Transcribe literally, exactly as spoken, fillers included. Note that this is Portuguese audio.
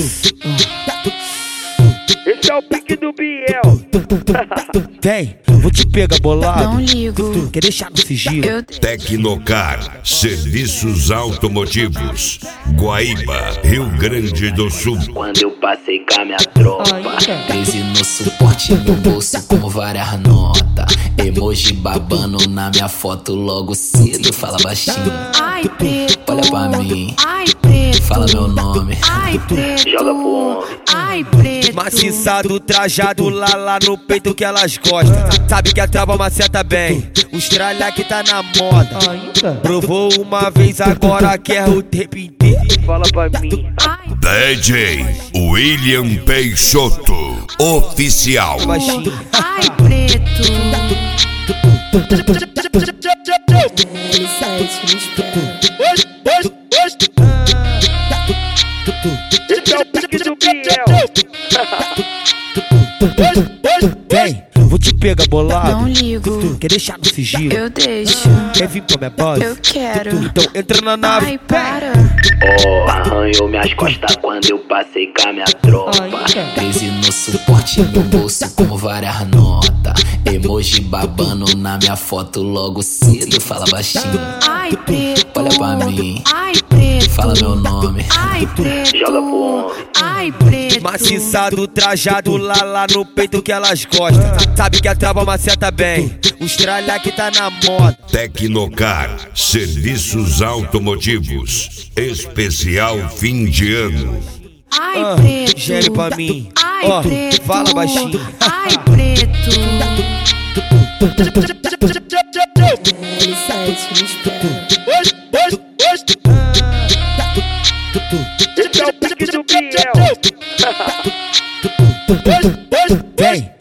Esse é o pique do Biel. Vem, vou te pegar bolado. Não ligo. Quer deixar no sigilo? Eu... Tecnocar, serviços automotivos, Guaíba, Rio Grande do Sul. Quando eu passei com a minha tropa, treze no suporte, no bolso com várias notas. Emoji babando na minha foto logo cedo. Fala baixinho, Ai, preto. olha pra mim, Ai, preto. fala meu nome. Ai, preto. Joga pro homem. Ai, preto. Maciçado, trajado lá, lá no peito que elas gostam. Sabe que a trava maceta bem, os tralha que tá na moda. Provou uma vez, agora quer o tempo inteiro. Fala pra mim. Ai, D J William Peixoto, oficial. Baixinho. ai, preto. Esse é o pique do Biel. Vem, vou te pegar bolado. Não ligo. Quer deixar no sigilo? Eu deixo. Quer vir pra minha base? Eu quero. Então entra na nave. Ai, para. Oh, arranhou minhas costas quando eu passei com a minha tropa. treze no suporte, no bolso com várias notas. Emoji babando na minha foto logo cedo. Fala baixinho, Ai, preto. olha pra mim, Ai, preto. fala meu nome. Ai, preto. Joga pro homem. Ai, preto. Maciçado, trajado lá, lá no peito que elas gostam. Sabe que a trava maceta bem, os tralha que tá na moda. Tecnocar, serviços automotivos, especial fim de ano. Ai, Ah, preto. gere pra mim. Ai, Ó, preto. fala baixinho. Ai, preto. Esse é o pique do Biel. Vem,